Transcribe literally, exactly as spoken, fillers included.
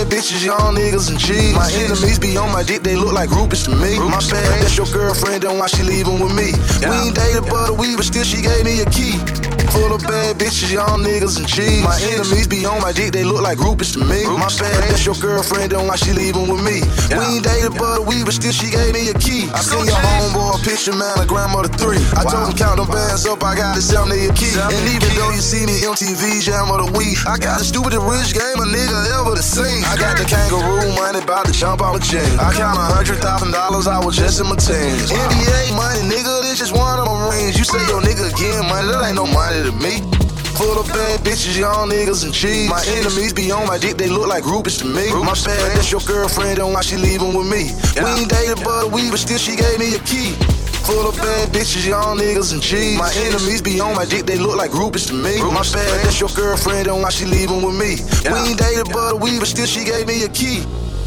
bad bitches, young niggas and G's. My enemies be on my dick, they look like groupies to me. My bad, that's your girlfriend, then why she leaving with me? We ain't dated but a week, but still she gave me a key. Full of bad bitches, young niggas and G's. My enemies be on my dick, they look like groupies to me. My bad, that's your girlfriend, then why she leaving with me? We ain't dated but a week, but still she gave me a key. I seen your homeboy picture, man, a grandmother three. I told him count them bands up, I got to sell me a key. And even though you see me M T V jam of the week, I got the stupidest rich game a nigga ever to see. I got the kangaroo money, about to jump out the chain. I count a hundred thousand dollars, I was just in my teens. N B A money, nigga, this just one of my rings. You say your nigga again, money, that ain't no money to me. Full of bad bitches, young niggas and G's. My enemies be on my dick, they look like groupies to me. My bad, that's your girlfriend, and why she leaving with me? We ain't dated but a week, but still she gave me a key. Full of bad bitches, young niggas and G's. My enemies be on my dick, they look like groupies to me. My bad, that's your girlfriend, and why she leaving with me? We ain't dated but a week, but still she gave me a key.